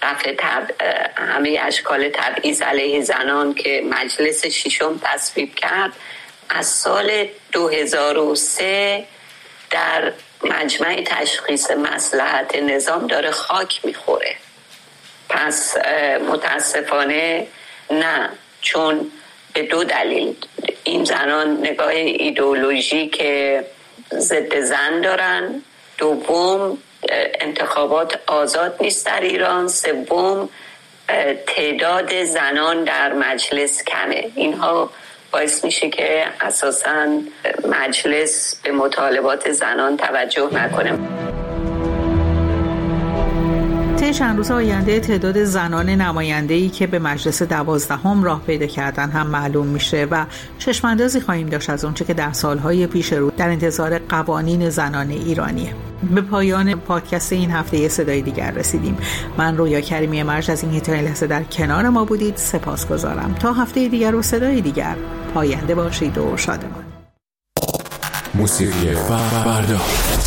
رفع همه اشکال تبعیض علیه زنان که مجلس ششم تصویب کرد از سال 2003 در مجمع تشخیص مصلحت نظام داره خاک میخوره. پس متاسفانه نه، چون به دو دلیل: این زنان نگاه ایدئولوژیک ضد زن دارن، دوم انتخابات آزاد نیست در ایران، سوم تعداد زنان در مجلس کمه. اینها باعث میشه که اساساً مجلس به مطالبات زنان توجه نکنه. طی چند روز آینده تعداد زنان نماینده‌ای که به مجلس 12 راه پیدا کردن هم معلوم میشه و چشماندازی خواهیم داشت از اونچه که در سالهای پیش رو در انتظار قوانین زنان ایرانیه. به پایان پادکست این هفته صدای دیگر رسیدیم. من رویا کریمی مرج از این تا این لحظه در کنار ما بودید سپاسگزارم. تا هفته دیگر و صدای دیگر، پاینده باشید و شادمان. موسیقی فردا.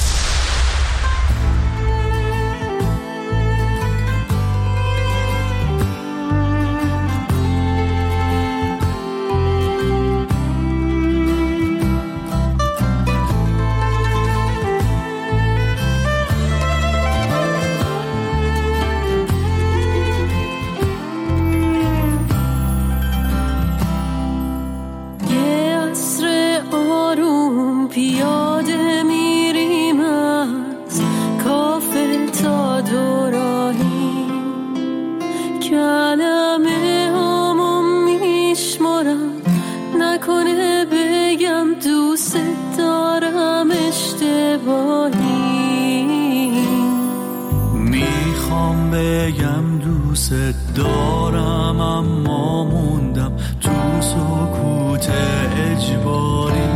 دارم اما موندم تو سکوت اجباری.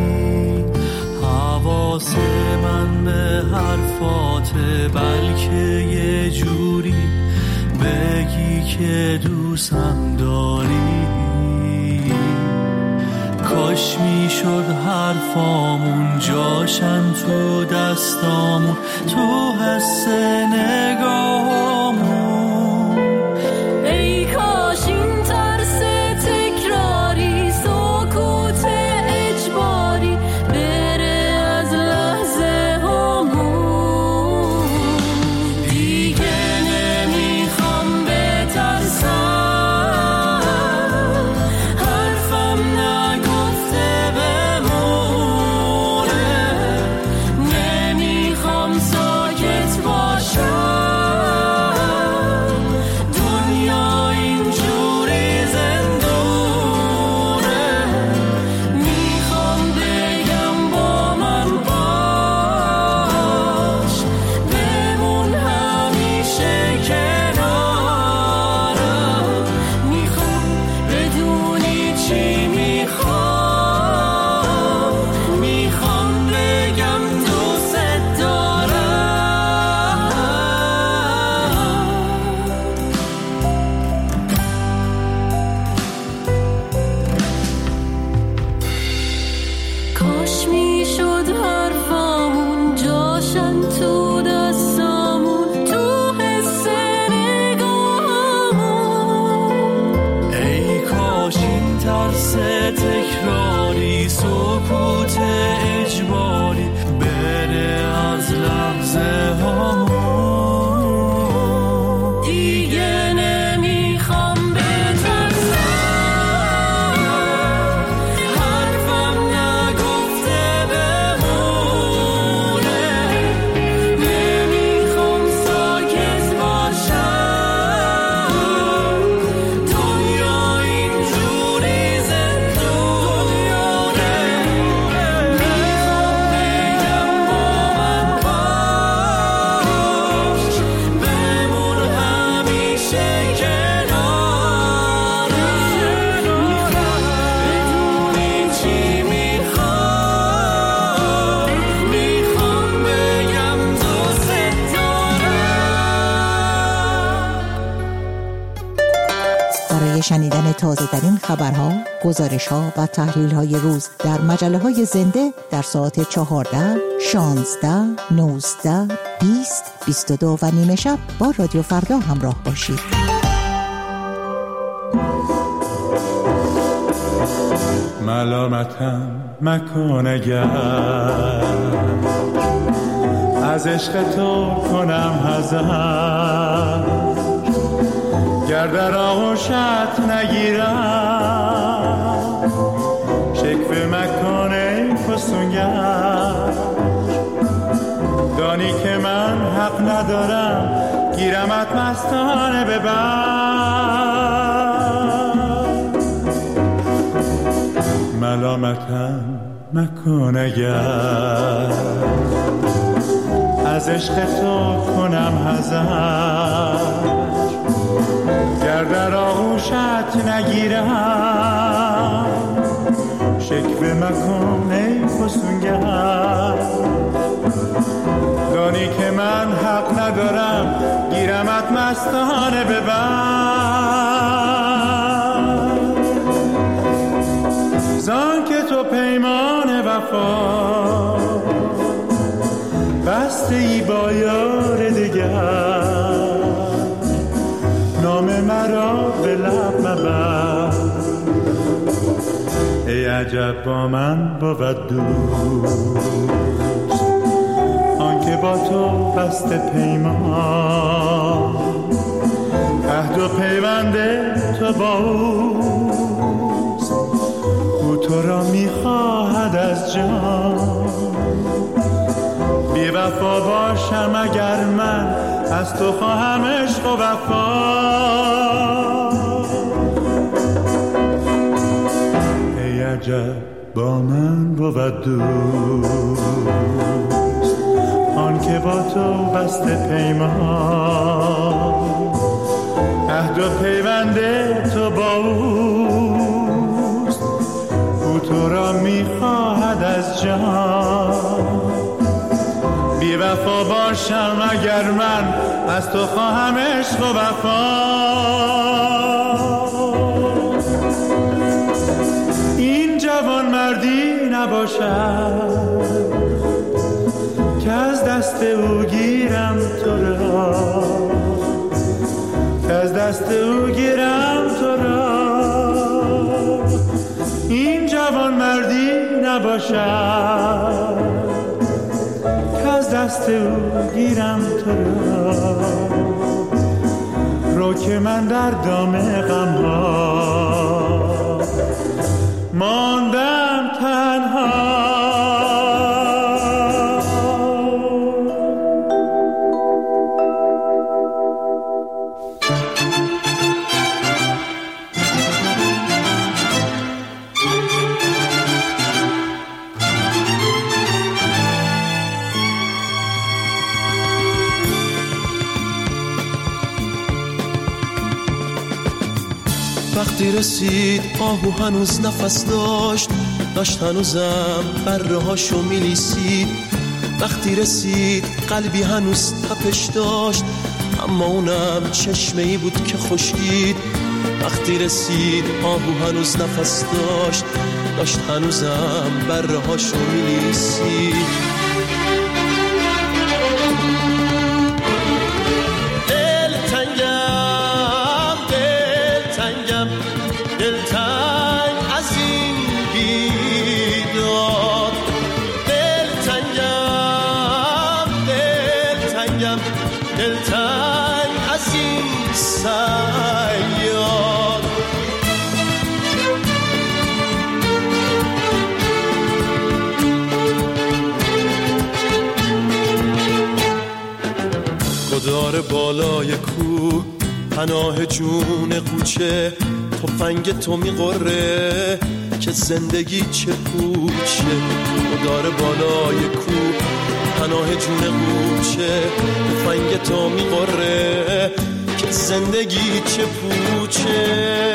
حواس من به حرفات بلکه یه جوری بگی که دوستم داری. کاش میشد حرفامون جاشن تو دستامون، تو حس نگاهامون. ساکت باشم شنیدن تازه ترین خبرها، گزارش‌ها و تحلیل‌های روز در مجله‌های زنده در ساعت 14، 16، 19، 20، 22 و نیمه شب با رادیو فردا همراه باشید. ملامتم مکن اگر از عشق تو کنم حذر، گر در آغوشت نگیرم شکوه مکن ای فسونگر. دانی که من حق ندارم گیرمت مستانه ببر. ملامتم مکن اگر از عشق تو کنم حذر، گر در آغوشت نگیرم شکوه مکن ای فسونگر. دانی که من حق ندارم گیرمت مستانه ببر. زان که تو پیمان وفا بسته ای با یار دگر، نام مرا به لب مبر. ای عجب با من بود دوست آنکه با تو بسته پیمان، عهد و پیوند تو با اوست، او تو را میخواهد از جان. بی وفا باشم اگر من از تو خواهم عشق و وفا. ای عجب با من بود دوست آن که با تو بسته پیمان، عهد و پیوند تو با اوست، او تو را میخواهد از جان. بی وفا باشم اگر من از تو خواهم عشق و وفا. این جوان مردی نباشد که از دست او گیرم تو را، که از دست او گیرم تو را. این جوان مردی نباشد از دست او گیرم تو را. رو که من در دام غم‌ها ماندم تنها. وقتی رسید آهو هنوز نفس داشت هنوزم بره هاشو میلیسید. وقتی رسید قلبی هنوز تپش داشت، اما اونم چشمه‌ای بود که خشکید. وقتی رسید آهو هنوز نفس داشت هنوزم بره هاشو میلیسید. دلتنگ از این بیداد، دلتنگ از این صیاد. گدار بالای کوه پناه جون قوچه، تفنگ تو میقره که زندگی چه پوچه. گدار بالای کوه پناه جون قوچه، تفنگ تو میقره که زندگی چه پوچه.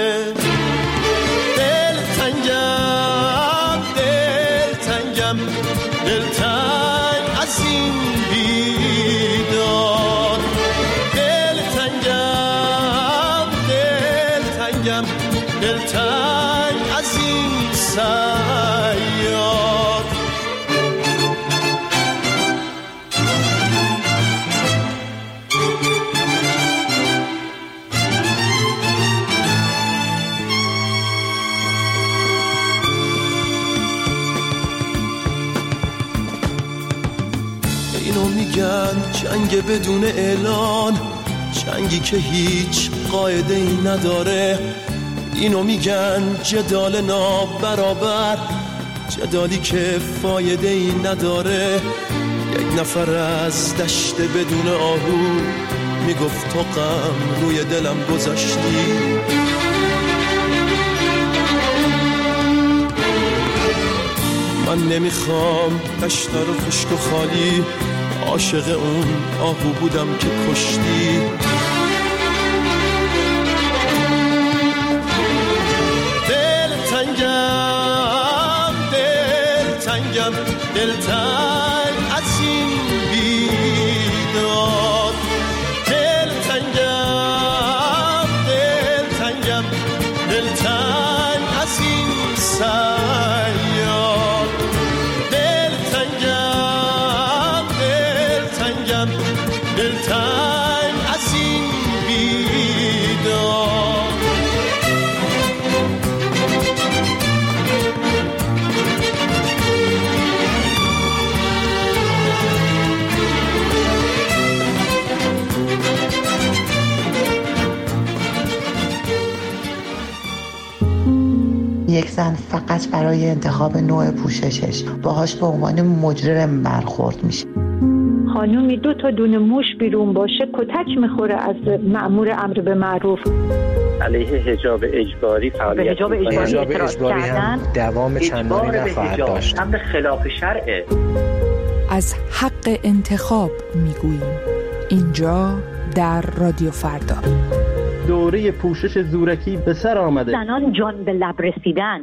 دلتنگ از این بیداد، دلتنگم جنگ بدون اعلان، جنگی که هیچ قاعده ای نداره. اینو میگن جدال نابرابر، جدالی که فایده ای نداره. یک نفر از دشت بدون آهو میگفت تو غم روی دلم گذاشتی. من نمیخوام دشت رو خشک و خالی، عاشق اون آهو بودم که کشتی. دلتنگ از این بیداد، دلتنگم از این سیاد، دلتنگم از این بیداد. یک زن فقط برای انتخاب نوع پوششش باهاش به عنوان مجرم برخورد میشه. خانومی 2 تا دونه موش بیرون باشه کتک میخوره از مأمور امر به معروف. علیه حجاب اجباری فعالیت حجاب اجباری هم دوام چندانی نخواهد داشت. امر خلاف شرعه. از حق انتخاب میگوییم اینجا در رادیو فردا. دوره پوشش زورکی به سر آمده. زنان جان به لب رسیدن.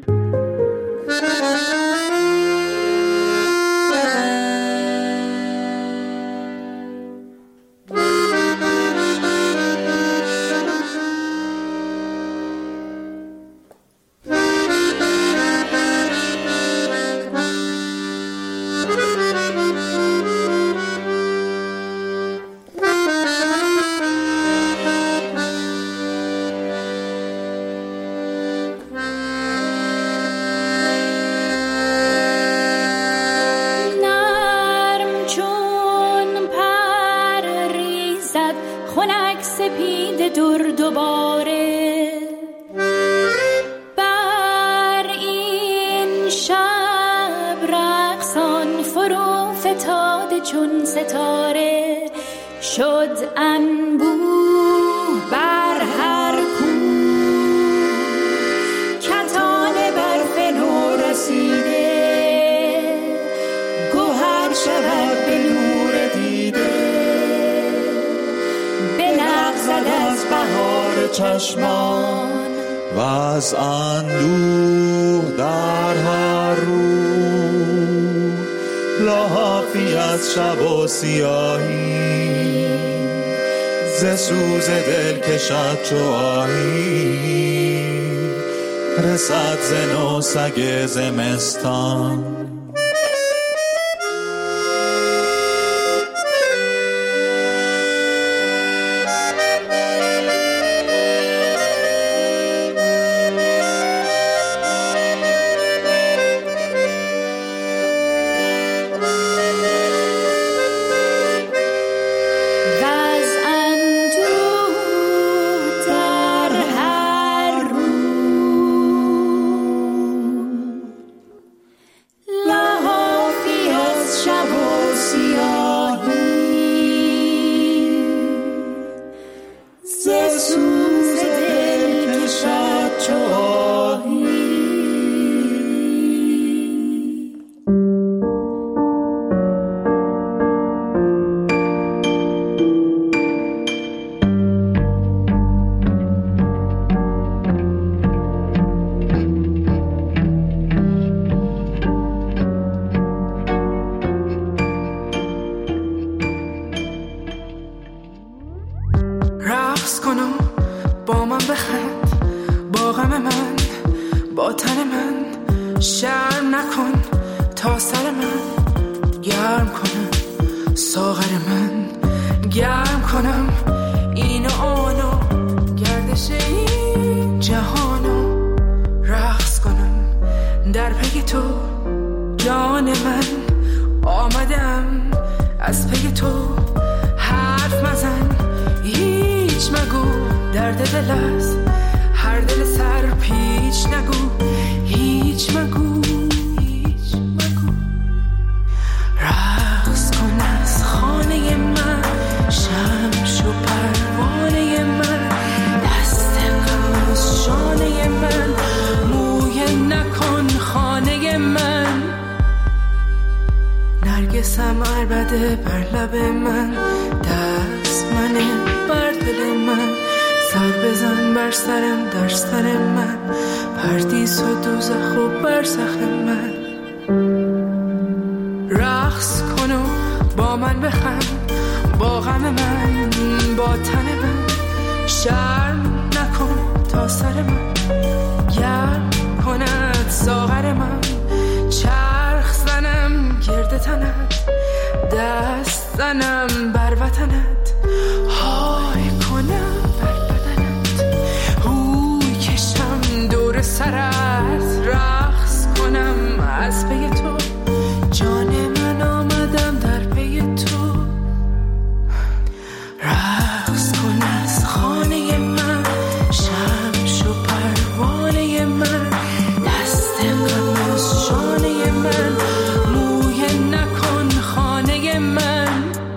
چون ستاره شد انبوه بر هر کو، کتان برف نو رسیده گوهر شود به نور دیده، بلغزد از بهار چشمان و از اندوه در هر رو، لحافی از شب و سیاهی ز سوز دل کشد چو آهی، رسد ز نو سگ زمستان. جان من آمدم از پی تو درد دل است، هر دل سر پیچ نگو، هیچ مگو، هیچ مگو. رقص کن از خانه من، شمش و پروانه من، دست غم از شانه من، مویه نکن خانه من. نرگسم عربده بر لب من، دست منه بر دل من، سر بزن بر سرم در سر من، پردیس و دوزخ و برزخ من. رقص کن و با من بخند، با غم من، با تن من، شرم نکن تا سر من، گرم کند ساغر من، چرخ زنم گرد تنت، دست زنم بر وطنت، های کنم بر بدنت، هوی کشم دور سرت، رقص کنم از پی تو، جان من آمدم در پی تو. رقص کن از خانه من، شمش و پروانه من، دست غم از شانه من، مویه نکن خانه من.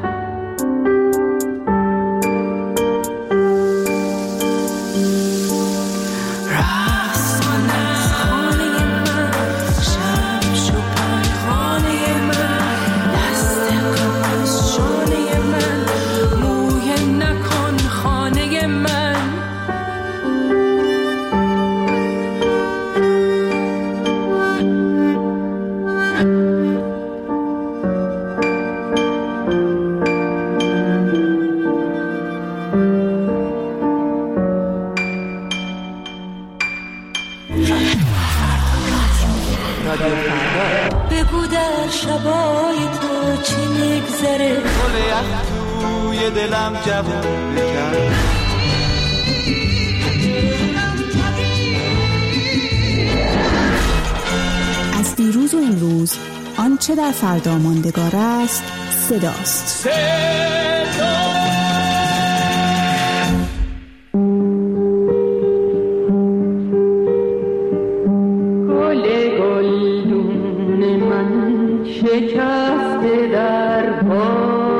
رقص کن از خانه من، شمش و پروانه من، دست غم از شانه من، مویه نکن خانه من. بگو در شبای تو چی میگذره، گل یخ توی دلم جوون بکن. از دیروز و امروز آنچه در فردا ماندگار است صداست. شکسته در پا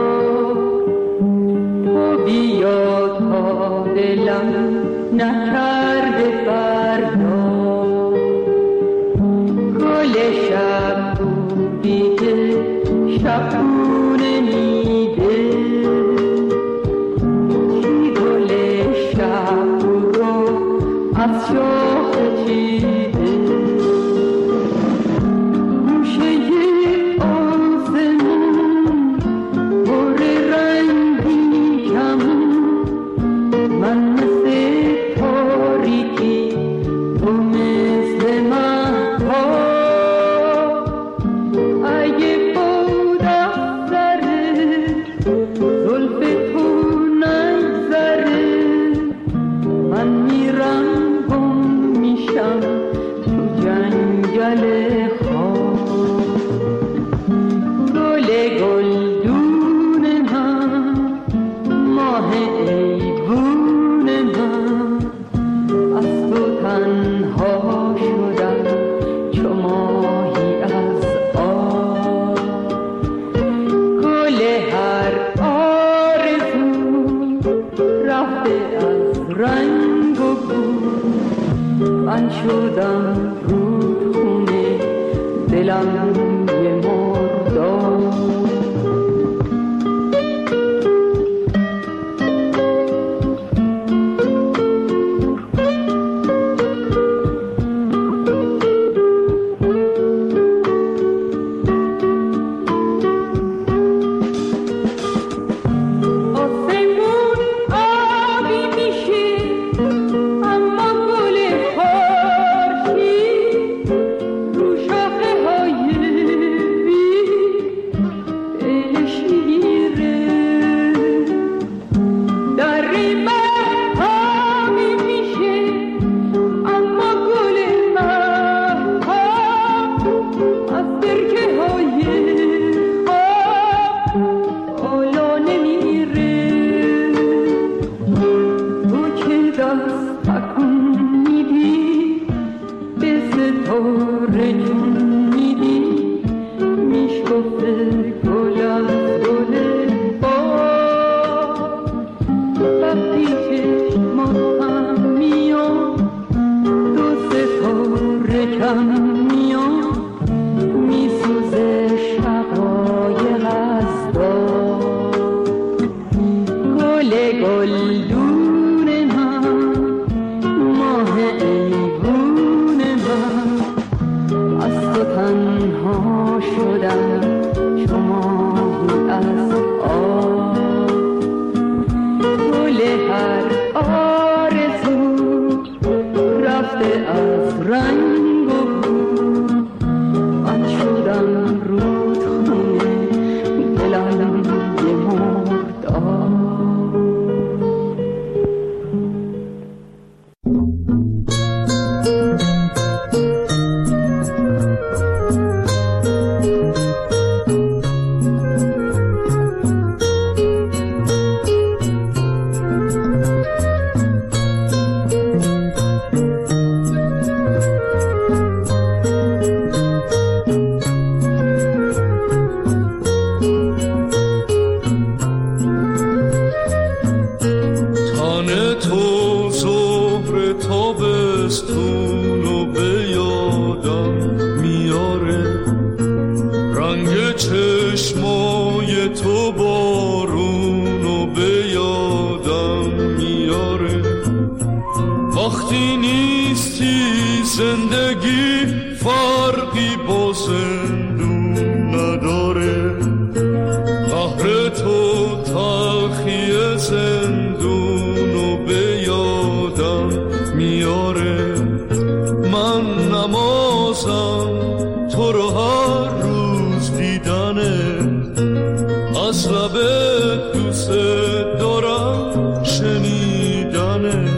تو بیا تا دلم نکرده فردا، گل شب بودی که شبونه میده، چی گل شب رو از شاخ چیده، شدم رودخونه دلم یه مرداد. رو شاخه های تو ظهر تابستون و به یادم میاره، رنگ چشمای تو بارون و به یادم میاره. وقتی نیستی زندگی فرقی با زندون نداره، قهر تو تلخی زندون و به یادم میاره. من نمازم تو رو هر روز دیدنه، از لب دوست دارم شنیدنه.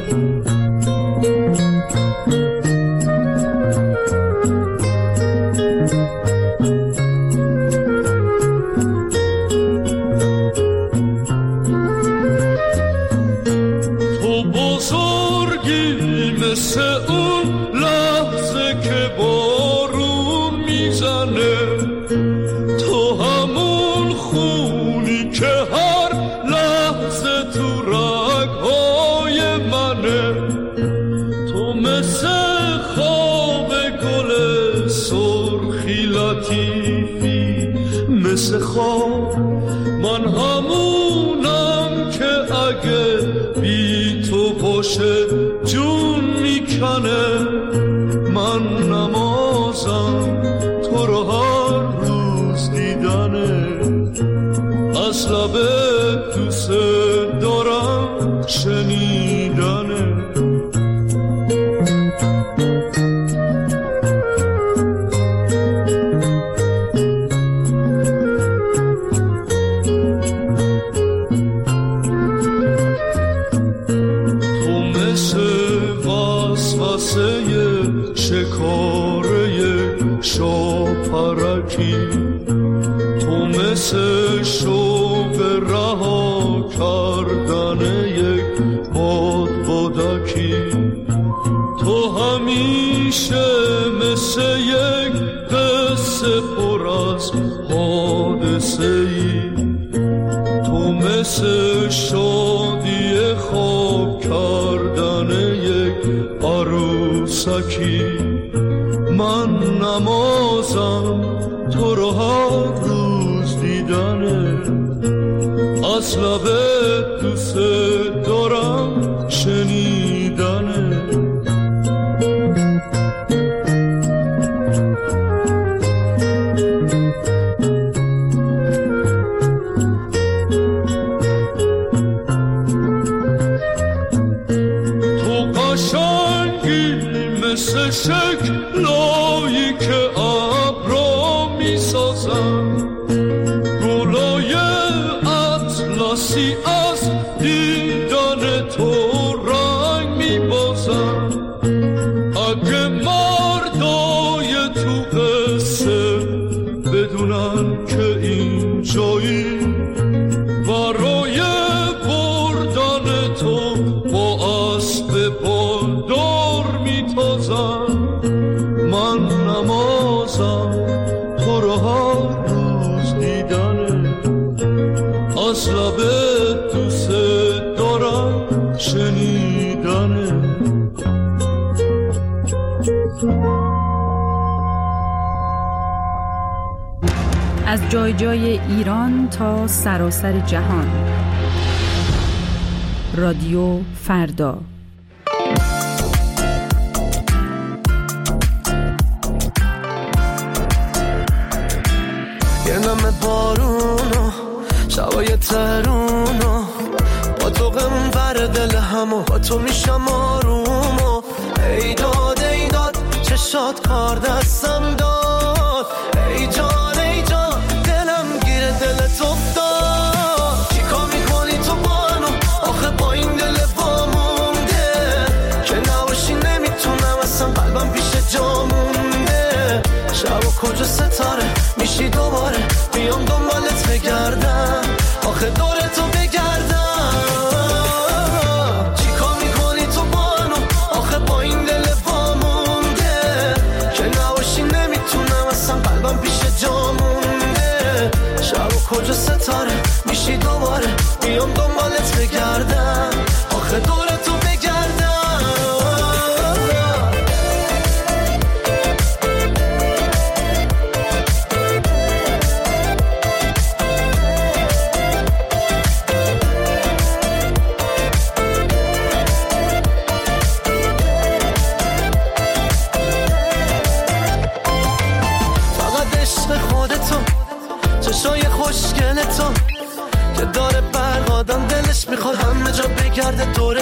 مثل اون لحظه که بارون میزنه، تو همون خونی که هر لحظه تو رگهای منه. تو مثل خواب گل سرخی لطیفی، مثل خواب من همونم که اگه بی تو باشه جون میکنه. من نمازم تو رو هر روز دیدنه، از لب دوست دارم شنیدنه. شکاره شاپرکی، تو مثل شوق رها کردن یک بادبادکی. تو همیشه مثل یک قصه پر از حادثه ای، تو مثل شادی خواب کردن یک عروسکی. من نمازم تو رو هر روز دیدنه، از لب دوست دارم شنیدنه. مثل شکلایی که ابرا میسازن، گلای اطلسی از دیدن تو رنگ میبازن. اگه مردای تو قصه بدونن که این جایی، برای بردن تو با اسب بالدار میتازن. من نمازم تو رو هر روز دیدنه، از لب دوست دارم شنیدنه. از جای جای ایران تا سراسر جهان، رادیو فردا. یه نم بارونو شبای ترونو، با تو غم ور دل همو، با تو میشم آرومو. ای داد ای داد چشات کار دستم داد، ای جان ای جان دلم گیره دلت افتاد. چیکار میکنی تو بانو آخه با این دل وامونده، که نباشی نمیتونم اصلا قلبم پیش جا مونده. شب و کجا ستاره میشی دوباره، بیام دنبالت بگردم آخه دورتو بگردم. چیکار میکنی تو بانو آخه با این دل وامونده، که نباشی نمیتونم اصلا قلبم پیش جا مونده. شب و کجا ستاره میشی دوباره، بیام دنبالت بگردم آخه دورتو بگردم.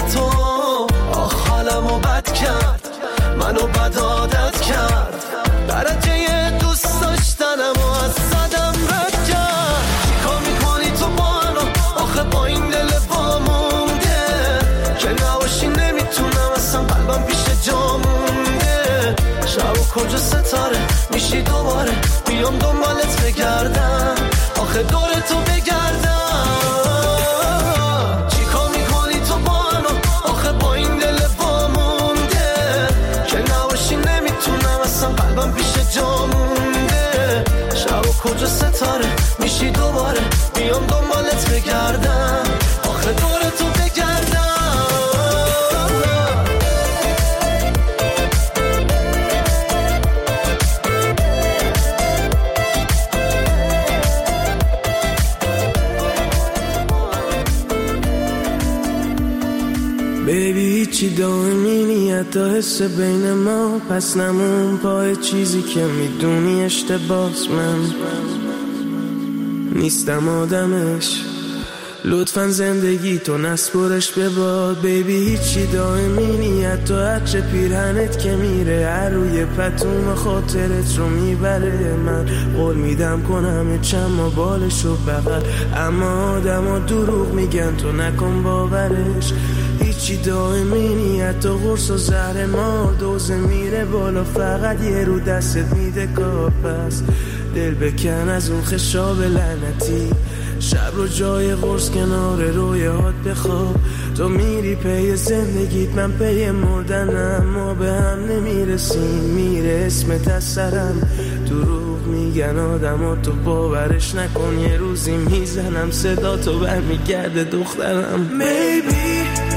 تو حالمو بد کرد، منو بد عادت کرد، درجه دوست داشتنم و از صدم رد کرد. چیکار میکنی تو با منو آخه با این دل وامونده که نباشی نمیتونم اصلا قلبم پیش جا مونده. شب و کجا ستاره میشی دوباره بیام دنبالت بگردم آخه دور تو بگردم. چیکار میکنی تو با منو آخه با این دل وامونده که نباشی نمیتونم اصلا قلبم پیش جا مونده. شب و کجا ستاره میشی دوباره بیام دنبالت بگردم آخه دور تو بگردم. بیبی هیچی دائمی نیت تا حس بین ما پس نمون پای چیزی که میدونی اشتباس. من نیستم آدمش، لطفاً زندگی تو نسپرش به باد. بیبی هیچی دائمی نیت تو عطر پیرهنت که میره هر روی پتوم خاطرت رو میبره. من قول میدم کنم چما بالشو بغل، اما آدم ها دروغ میگن تو نکن باورش. هیچی دائمی نیت تو قرص و زهر ما دوزه میره بالا فقط یه رو دستت میده کار. پس دل بکن از اون خشاب لعنتی، شب رو جای قرص کنار رویات بخواب. تو میری پی زندگیت من پی مردنم، ما به هم نمیرسیم میره اسمت از سرم. دروغ میگن آدم ها تو باورش نکن، یه روزی میزنم صدا تو برمیگرده دخترم. Maybe